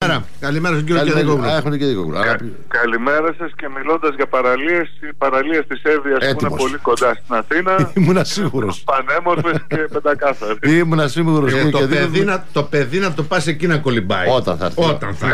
Καλημέρα. Καλημέρα στον κύριο Κεδικόγλου. Καλημέρα σας, και μιλώντας για παραλίες, οι παραλίες της Εύβοιας που είναι πολύ κοντά στην Αθήνα. Ήμουνα σίγουρος. Πανέμορφες και πεντακάθαρες. Ήμουνα σίγουρος. Το παιδί να το πας εκεί να κολυμπάει. Όταν θα έρθει.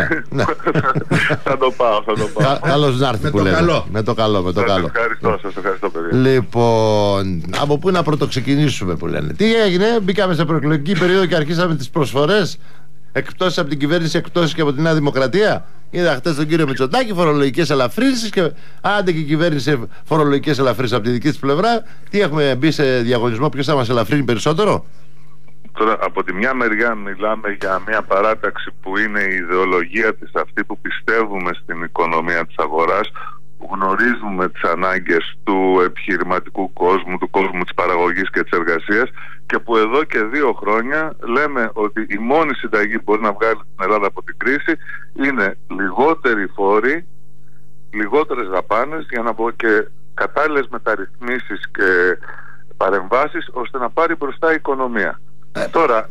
Θα το πάω. Καλώς να έρθει που λέμε. Με το καλό. Σας ευχαριστώ παιδιά. Λοιπόν, από πού να πρωτοξεκινήσουμε που λένε. Τι έγινε, μπήκαμε σε προεκλογική περίοδο και αρχίσαμε τις προσφορές. Εκτός από την κυβέρνηση, εκτός και από τη Νέα Δημοκρατία. Είδα χτες τον κύριο Μητσοτάκη, φορολογικές ελαφρύνσεις, και άντε και η κυβέρνηση φορολογικές ελαφρύνσεις από τη δική της πλευρά. Τι έχουμε μπει σε διαγωνισμό, ποιος θα μας ελαφρύνει περισσότερο? Τώρα, από τη μια μεριά μιλάμε για μια παράταξη που είναι η ιδεολογία της, αυτή που πιστεύουμε στην οικονομία της αγοράς, που γνωρίζουμε τις ανάγκες του επιχειρηματικού κόσμου, του κόσμου της παραγωγής και της εργασίας, και που εδώ και 2 χρόνια λέμε ότι η μόνη συνταγή που μπορεί να βγάλει την Ελλάδα από την κρίση είναι λιγότεροι φόροι, λιγότερες δαπάνες, για να πω και κατάλληλες μεταρρυθμίσεις και παρεμβάσεις ώστε να πάρει μπροστά η οικονομία. Τώρα,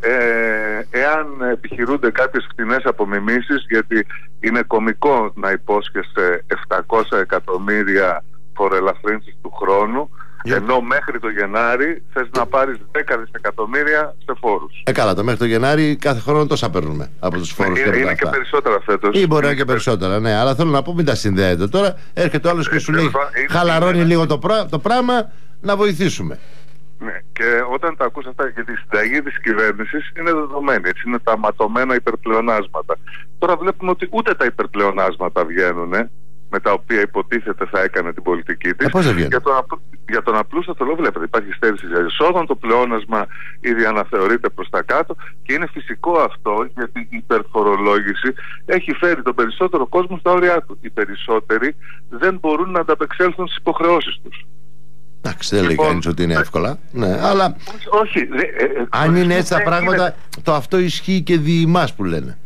εάν επιχειρούνται κάποιες φτηνές απομιμήσεις, γιατί είναι κωμικό να υπόσχεσαι 700 εκατομμύρια φοροελαφρύνσεις του χρόνου, ενώ μέχρι το Γενάρη θες να πάρεις 10 δισεκατομμύρια σε φόρους. Καλά, το μέχρι το Γενάρη κάθε χρόνο τόσα παίρνουμε από τους φόρους. Είναι και περισσότερα φέτος. Ή μπορεί να είναι και περισσότερα, ναι. Αλλά θέλω να πω, μην τα συνδέετε τώρα. Έρχεται ο άλλος και σου λέει χαλαρώνει λίγο το πράγμα, να βοηθήσουμε. Ναι, και όταν τα ακούς αυτά, γιατί η συνταγή της κυβέρνησης είναι δεδομένη, έτσι, είναι τα ματωμένα υπερπλεονάσματα. Τώρα βλέπουμε ότι ούτε τα υπερπλεονάσματα βγαίνουν, με τα οποία υποτίθεται θα έκανε την πολιτική της. Για τον απλούστατο λόγο, βλέπετε, υπάρχει στέρηση εισόδων, το πλεόνασμα ήδη αναθεωρείται προς τα κάτω, και είναι φυσικό αυτό, γιατί η υπερφορολόγηση έχει φέρει τον περισσότερο κόσμο στα όρια του. Οι περισσότεροι δεν μπορούν να ανταπεξέλθουν στις υποχρεώσεις τους. Εντάξει, δεν λέει κανείς ότι είναι εύκολα. Ναι, αλλά όχι, αν είναι έτσι τα πράγματα, το αυτό ισχύει και δι' εμάς που λένε.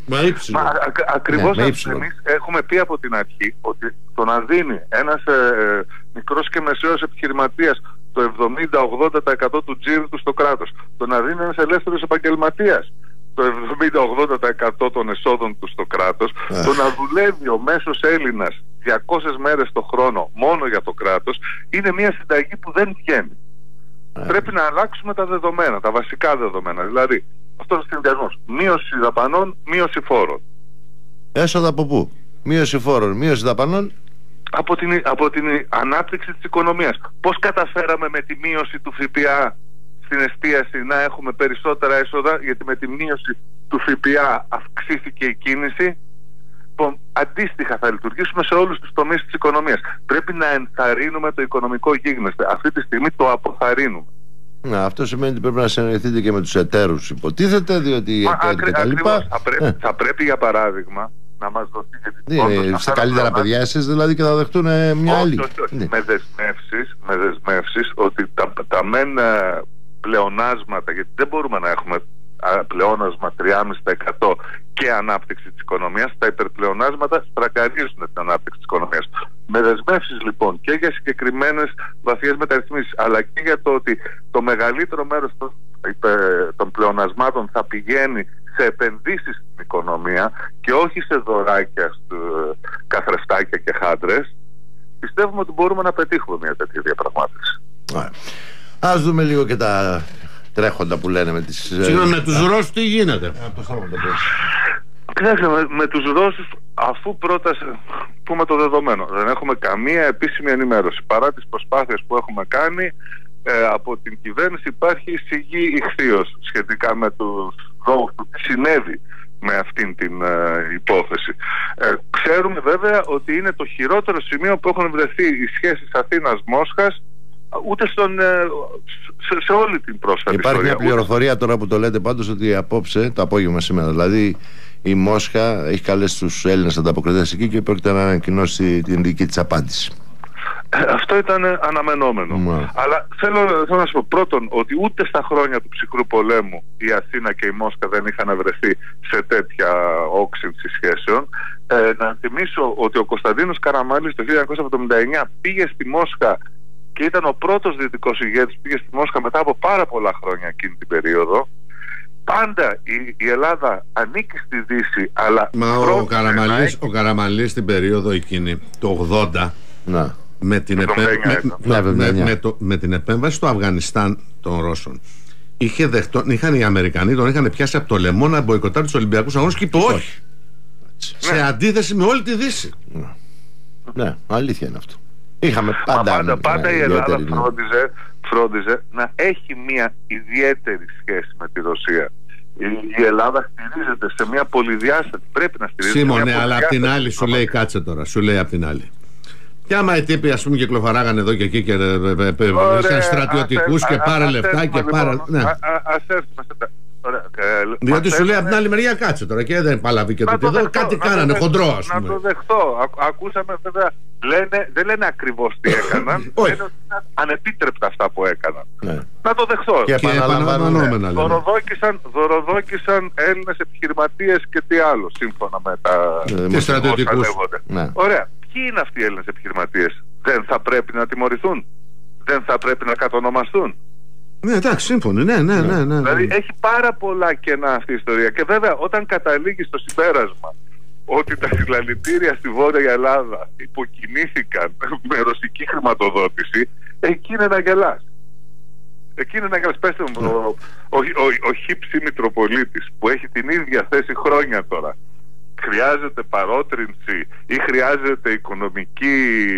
Ακριβώς εμείς έχουμε πει από την αρχή ότι το να δίνει ένας μικρός και μεσαίος επιχειρηματίας το 70-80% του τζίρου του στο κράτος, το να δίνει ένας ελεύθερος επαγγελματίας το 70-80% των εσόδων του στο κράτος, το να δουλεύει ο μέσος Έλληνας 200 μέρες το χρόνο μόνο για το κράτος, είναι μια συνταγή που δεν βγαίνει. Πρέπει να αλλάξουμε τα δεδομένα, τα βασικά δεδομένα. Δηλαδή, αυτός ο συνδυασμός, μείωση δαπανών, μείωση φόρων. Έσοδα από πού? Μείωση φόρων, μείωση δαπανών. Από την ανάπτυξη της οικονομίας. Πώς καταφέραμε με τη μείωση του ΦΠΑ στην εστίαση να έχουμε περισσότερα έσοδα, γιατί με τη μείωση του ΦΠΑ αυξήθηκε η κίνηση? Αντίστοιχα θα λειτουργήσουμε σε όλους τους τομείς της οικονομίας. Πρέπει να ενθαρρύνουμε το οικονομικό γίγνεσθε. Αυτή τη στιγμή το αποθαρρύνουμε. Αυτό σημαίνει ότι πρέπει να συνεργαστείτε και με τους εταίρους, υποτίθεται, διότι θα πρέπει, για παράδειγμα, να μας δοθεί σε καλύτερα παιδιά εσείς, δηλαδή, και θα δεχτούν μια άλλη. Όχι. Με δεσμεύσεις ότι τα μεν πλεονάσματα, γιατί δεν μπορούμε να έχουμε πλεόνασμα 3,5% και ανάπτυξη της οικονομίας, τα υπερπλεονάσματα στρακαρίζουν την ανάπτυξη της οικονομίας. Με δεσμεύσεις λοιπόν και για συγκεκριμένες βαθιές μεταρρυθμίσεις, αλλά και για το ότι το μεγαλύτερο μέρος των πλεονασμάτων θα πηγαίνει σε επενδύσεις στην οικονομία και όχι σε δωράκια, καθρεφτάκια και χάντρες, πιστεύουμε ότι μπορούμε να πετύχουμε μια τέτοια διαπραγμάτευση. Ας δούμε λίγο και τα τρέχοντα που λένε με τις... Συγγνώμη, με τους Ρώσους τι γίνεται? Κοιτάξτε, με τους Ρώσους, αφού πρώτα πούμε το δεδομένο, δεν έχουμε καμία επίσημη ενημέρωση. Παρά τις προσπάθειες που έχουμε κάνει από την κυβέρνηση, υπάρχει σιγή ηχθείως σχετικά με τους λόγους του τι συνέβη με αυτήν την υπόθεση. Ξέρουμε βέβαια ότι είναι το χειρότερο σημείο που έχουν βρεθεί οι σχέσεις Αθήνας-Μόσχας, ούτε σε όλη την πρόσφατη ιστορία. Υπάρχει μια πληροφορία τώρα που το λέτε πάντως, ότι απόψε, το απόγευμα σήμερα δηλαδή, η Μόσχα έχει καλέσει τους Έλληνες ανταποκριτές εκεί και πρόκειται να ανακοινώσει την δική της απάντηση. Αυτό ήταν αναμενόμενο. Αλλά θέλω να σου πω πρώτον ότι ούτε στα χρόνια του ψυχρού πολέμου η Αθήνα και η Μόσχα δεν είχαν βρεθεί σε τέτοια όξυνση σχέσεων. Να θυμίσω ότι ο Κωνσταντίνος Καραμάνλης το 1979 πήγε στη Μόσχα και ήταν ο πρώτος δυτικός ηγέτης που πήγε στη Μόσχα μετά από πάρα πολλά χρόνια εκείνη την περίοδο. Πάντα η Ελλάδα ανήκει στη Δύση, αλλά Μα ο Καραμανλής στην περίοδο εκείνη, το 80, Να. με την επέμβαση στο Αφγανιστάν των Ρώσων, είχαν οι Αμερικανοί, τον είχαν πιάσει από το λαιμό να μποϊκοτάρει τους Ολυμπιακούς Αγώνες και είπε όχι. Σε αντίθεση με όλη τη Δύση. Ναι, αλήθεια είναι αυτό. Είχαμε πάντα η Ελλάδα φρόντιζε να έχει μια ιδιαίτερη σχέση με τη Ρωσία. Η Ελλάδα στηρίζεται σε μια πολυδιάστατη. Πρέπει να στηρίζεται. Σίμωνε, αλλά απ' την άλλη σου λέει, κάτσε τώρα, σου λέει απ' την άλλη. Και άμα οι τύποι, ας πούμε, κυκλοφοράγανε εδώ και εκεί και είχαν στρατιωτικούς και πάρε λεφτά και πάρε. Ναι. Ας έρθουμε σε τα. Διότι σου λέει από την άλλη μεριά, κάτσε τώρα και δεν παλαβεί και το εδώ. Κάτι κάνανε χοντρό, ας πούμε. Να το δεχτώ. Ακούσαμε βέβαια. Δεν λένε ακριβώς τι έκαναν. Λένε ότι ήταν ανεπίτρεπτα αυτά που έκαναν. Να το δεχτώ. Και επαναλαμβανόμενα. Δωροδόκησαν Έλληνες επιχειρηματίες και τι άλλο, σύμφωνα με τα στρατιωτικούς. Ωραία. Ποιοι είναι αυτοί οι Έλληνες επιχειρηματίες? Δεν θα πρέπει να τιμωρηθούν? Δεν θα πρέπει να κατονομαστούν? Ναι, εντάξει, σύμφωνοι. Ναι. Δηλαδή έχει πάρα πολλά κενά αυτή η ιστορία. Και βέβαια όταν καταλήγει στο συμπέρασμα ότι τα συλλαλητήρια στη Βόρεια Ελλάδα υποκινήθηκαν με ρωσική χρηματοδότηση, εκεί είναι να γελάς. Πέστε μου, ο χύψη Μητροπολίτης που έχει την ίδια θέση χρόνια τώρα, χρειάζεται παρότρινση ή χρειάζεται οικονομική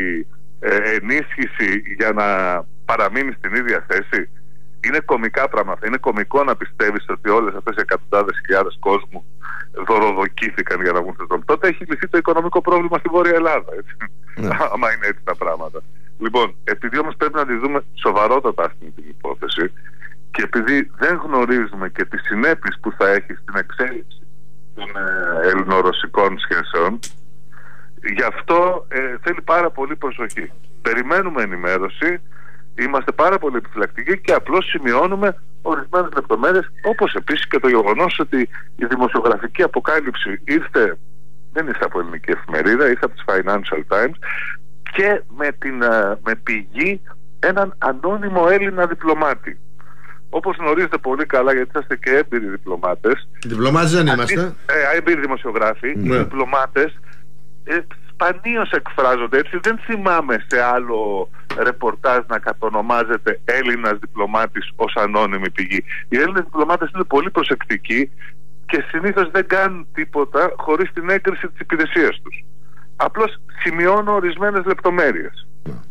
ενίσχυση για να παραμείνει στην ίδια θέση? Είναι κωμικά πράγματα. Είναι κωμικό να πιστεύεις ότι όλες αυτές οι εκατοντάδες χιλιάδες κόσμου δωροδοκήθηκαν για να βγουν στον δρόμο. Τότε έχει λυθεί το οικονομικό πρόβλημα στη Βόρεια Ελλάδα. Έτσι. Άμα είναι έτσι τα πράγματα. Λοιπόν, επειδή όμως πρέπει να τη δούμε σοβαρότατα αυτή την υπόθεση και επειδή δεν γνωρίζουμε και τις συνέπειες που θα έχει στην εξέλιξη των ελληνορωσικών σχέσεων, γι' αυτό θέλει πάρα πολύ προσοχή. Περιμένουμε ενημέρωση. Είμαστε πάρα πολύ επιφυλακτικοί και απλώς σημειώνουμε ορισμένες λεπτομέρειες, όπως επίσης και το γεγονός ότι η δημοσιογραφική αποκάλυψη δεν ήρθε από ελληνική εφημερίδα, ήρθε από τις Financial Times και με πηγή έναν ανώνυμο Έλληνα διπλωμάτη. Όπως γνωρίζετε πολύ καλά, γιατί είσαστε και έμπειροι διπλωμάτες. Διπλωμάτες δεν είμαστε. Έμπειροι δημοσιογράφοι. Οι διπλωμάτες σπανίως εκφράζονται έτσι. Δεν θυμάμαι σε άλλο ρεπορτάζ να κατονομάζεται Έλληνας διπλωμάτης ως ανώνυμη πηγή. Οι Έλληνες διπλωμάτες είναι πολύ προσεκτικοί και συνήθως δεν κάνουν τίποτα χωρίς την έγκριση της υπηρεσίας τους. Απλώς σημειώνω ορισμένες λεπτομέρειες.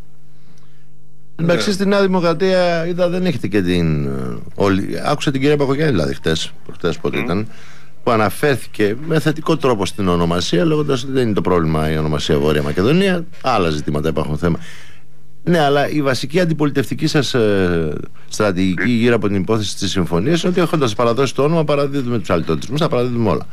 Εντάξει, στη Νέα Δημοκρατία είδα δεν έχετε και την. Άκουσα την κυρία Παπαγιάννη δηλαδή προχτές πότε ήταν, που αναφέρθηκε με θετικό τρόπο στην ονομασία, λέγοντας ότι δεν είναι το πρόβλημα η ονομασία Βόρεια Μακεδονία, άλλα ζητήματα υπάρχουν θέμα. Ναι, αλλά η βασική αντιπολιτευτική σας στρατηγική γύρω από την υπόθεση της συμφωνίας είναι ότι έχοντας παραδώσει το όνομα παραδίδουμε τους αλυτοτισμούς, θα παραδίδουμε όλα.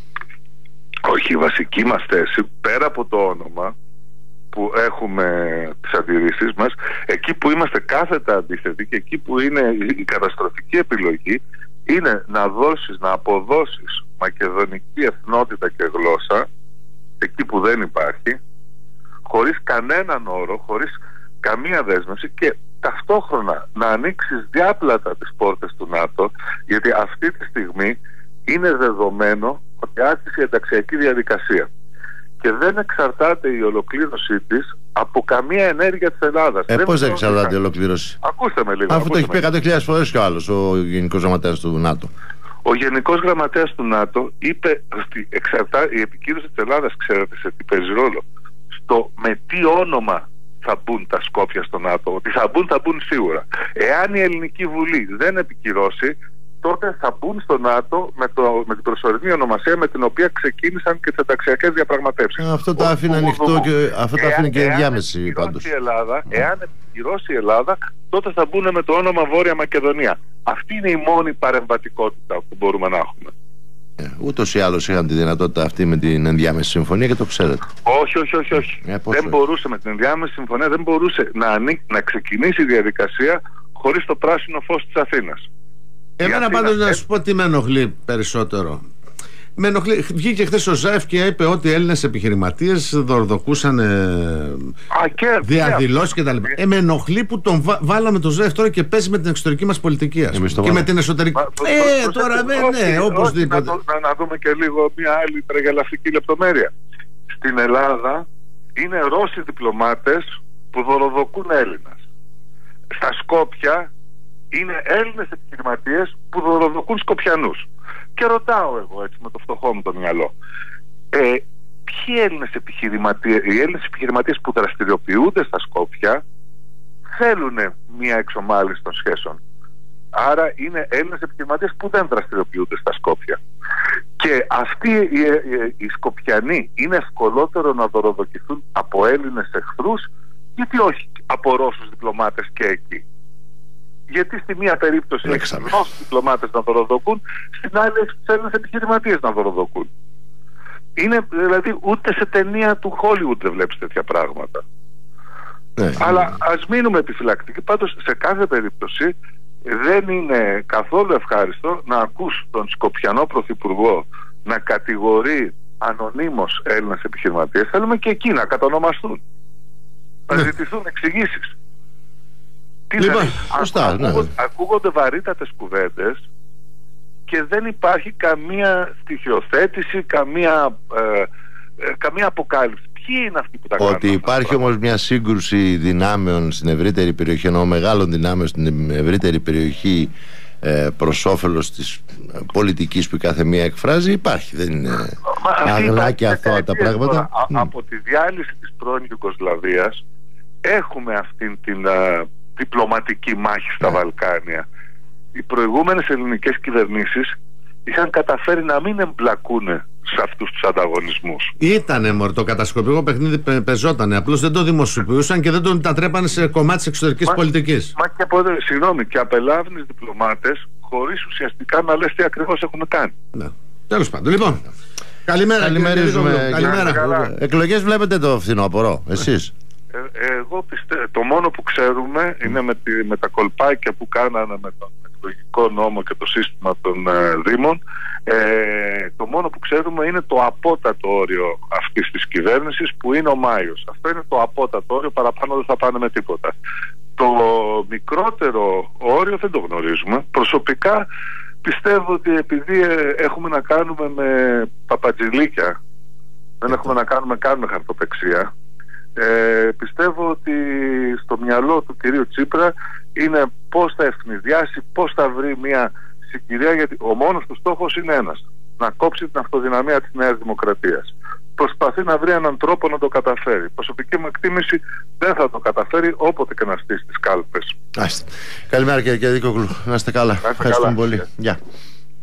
Όχι, η βασική μας θέση πέρα από το όνομα που έχουμε τις αντιρρήσεις μας, εκεί που είμαστε κάθετα αντίθετοι και εκεί που είναι η καταστροφική επιλογή, είναι να αποδώσεις μακεδονική εθνότητα και γλώσσα εκεί που δεν υπάρχει, χωρίς κανέναν όρο, χωρίς καμία δέσμευση, και ταυτόχρονα να ανοίξεις διάπλατα τις πόρτες του ΝΑΤΟ, γιατί αυτή τη στιγμή είναι δεδομένο ότι άρχισε η ενταξιακή διαδικασία και δεν εξαρτάται η ολοκλήρωσή της από καμία ενέργεια της Ελλάδας. Πώς δεν εξαρτάται η ολοκλήρωση? Ακούστε με λίγο. Αφού το έχει πει 100.000 φορές κι ο άλλος ο Γενικός Γραμματέας του ΝΑΤΟ. Ο Γενικός Γραμματέας του ΝΑΤΟ είπε ότι η επικύρωση της Ελλάδας, ξέρετε σε τι παίζει ρόλο? Στο με τι όνομα θα μπουν τα Σκόπια στο ΝΑΤΟ. Ότι θα μπουν σίγουρα. Εάν η Ελληνική Βουλή δεν επικυρώσει, τότε θα μπουν στο ΝΑΤΟ με την προσωρινή ονομασία με την οποία ξεκίνησαν και τις ενταξιακές διαπραγματεύσεις. Αυτό το άφηνε ανοιχτό και αυτό το άφηνε και ενδιάμεση πάντως. Εάν επικυρώσει η Ελλάδα, τότε θα μπουν με το όνομα Βόρεια Μακεδονία. Αυτή είναι η μόνη παρεμβατικότητα που μπορούμε να έχουμε. Ούτως ή άλλως είχαν τη δυνατότητα αυτή με την ενδιάμεση συμφωνία και το ξέρετε. Όχι. Δεν μπορούσε με την ενδιάμεση συμφωνία, δεν μπορούσε να ξεκινήσει η διαδικασία χωρίς το πράσινο φως της Αθήνας. Εμένα πάντως να σου πω τι με ενοχλεί περισσότερο. Με ενοχλεί. Βγήκε χθες ο Ζάεφ και είπε ότι οι Έλληνες επιχειρηματίες δωροδοκούσαν διαδηλώσεις κτλ. Με ενοχλεί που τον βάλαμε τον Ζάεφ τώρα και παίζει με την εξωτερική μας πολιτική, ας πούμε. Και με την εσωτερική. Τώρα ναι, οπωσδήποτε. Να δούμε και λίγο μια άλλη τραγελαφική λεπτομέρεια. Στην Ελλάδα είναι Ρώσοι διπλωμάτες που δωροδοκούν Έλληνας. Στα Σκόπια είναι Έλληνες επιχειρηματίες που δωροδοκούν Σκοπιανούς. Και ρωτάω εγώ έτσι με το φτωχό μου το μυαλό, ποιοι Έλληνες επιχειρηματίες, οι Έλληνες επιχειρηματίες που δραστηριοποιούνται στα Σκόπια θέλουν μια εξομάλυνση των σχέσεων. Άρα είναι Έλληνες επιχειρηματίες που δεν δραστηριοποιούνται στα Σκόπια. Και αυτοί οι Σκοπιανοί είναι ευκολότερο να δωροδοκηθούν από Έλληνες εχθρούς, γιατί όχι από Ρώσους διπλωμάτες και εκεί. Γιατί στη μία περίπτωση Ρώσους διπλωμάτες να δωροδοκούν, στην άλλη τους Έλληνες επιχειρηματίες να δωροδοκούν. Είναι δηλαδή ούτε σε ταινία του Hollywood δεν βλέπεις τέτοια πράγματα. Αλλά ας μείνουμε επιφυλακτικοί. Πάντως σε κάθε περίπτωση δεν είναι καθόλου ευχάριστο να ακούς τον Σκοπιανό Πρωθυπουργό να κατηγορεί ανωνύμως Έλληνες επιχειρηματίες. Θέλουμε και εκεί να κατονομαστούν, να ζητηθούν εξηγήσεις. Ακούγονται βαρύτατες κουβέντες και δεν υπάρχει καμία στοιχειοθέτηση, καμία αποκάλυψη. Ποιοι είναι αυτοί που τα κάνουν? Ότι υπάρχει όμως μια σύγκρουση δυνάμεων στην ευρύτερη περιοχή, εννοώ μεγάλων δυνάμεων στην ευρύτερη περιοχή προς όφελος της πολιτικής που η κάθε μία εκφράζει, υπάρχει. Δεν είναι αγνά και αθώα τα πράγματα. Από τη διάλυση της πρώην Ιουγκοσλαβίας έχουμε αυτήν την διπλωματική μάχη στα Βαλκάνια. Οι προηγούμενες ελληνικές κυβερνήσεις είχαν καταφέρει να μην εμπλακούν σε αυτούς τους ανταγωνισμούς. Ήτανε το κατασκοπικό παιχνίδι, πεζότανε. Απλώς δεν το δημοσιοποιούσαν και δεν το μετατρέπανε σε κομμάτι της εξωτερικής πολιτικής. Και απελάβνεις διπλωμάτες χωρίς ουσιαστικά να λες τι ακριβώς έχουν κάνει. Ναι. Τέλος πάντων. Λοιπόν, καλημέρα. Καλημέρα. Εκλογές βλέπετε το φθινόπωρο, εσείς? Εγώ πιστεύω, το μόνο που ξέρουμε είναι με τα κολπάκια που κάνανε με τον εκλογικό νόμο και το σύστημα των Δήμων, το μόνο που ξέρουμε είναι το απότατο όριο αυτής της κυβέρνησης που είναι ο Μάιος. Αυτό είναι το απότατο όριο, παραπάνω δεν θα πάνε με τίποτα. Το μικρότερο όριο δεν το γνωρίζουμε. Προσωπικά πιστεύω ότι επειδή έχουμε να κάνουμε με παπατζηλίκια, δεν έχουμε να κάνουμε καν με χαρτοπεξία, πιστεύω ότι στο μυαλό του κυρίου Τσίπρα είναι πώς θα ευνηδιάσει, πώς θα βρει μια συγκυρία, γιατί ο μόνος του στόχος είναι ένας: να κόψει την αυτοδυναμία της Νέας Δημοκρατίας. Προσπαθεί να βρει έναν τρόπο να το καταφέρει. Προσωπική μου εκτίμηση, δεν θα το καταφέρει όποτε και να στήσει τις κάλπες. Καλημέρα κύριε Δικόγλου, να είστε καλά. Ευχαριστούμε πολύ. Γεια.